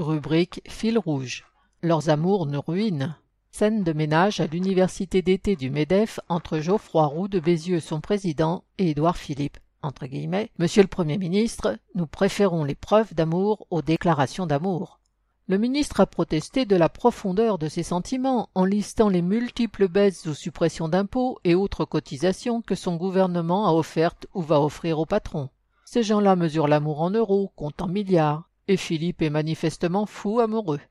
Rubrique fil rouge. Leurs amours nous ruinent. Scène de ménage à l'université d'été du MEDEF entre Geoffroy Roux de Bézieux, son président, et Édouard Philippe. Entre guillemets, Monsieur le Premier ministre, nous préférons les preuves d'amour aux déclarations d'amour. Le ministre a protesté de la profondeur de ses sentiments en listant les multiples baisses ou suppressions d'impôts et autres cotisations que son gouvernement a offertes ou va offrir aux patrons. Ces gens-là mesurent l'amour en euros, comptent en milliards, et Philippe est manifestement fou amoureux.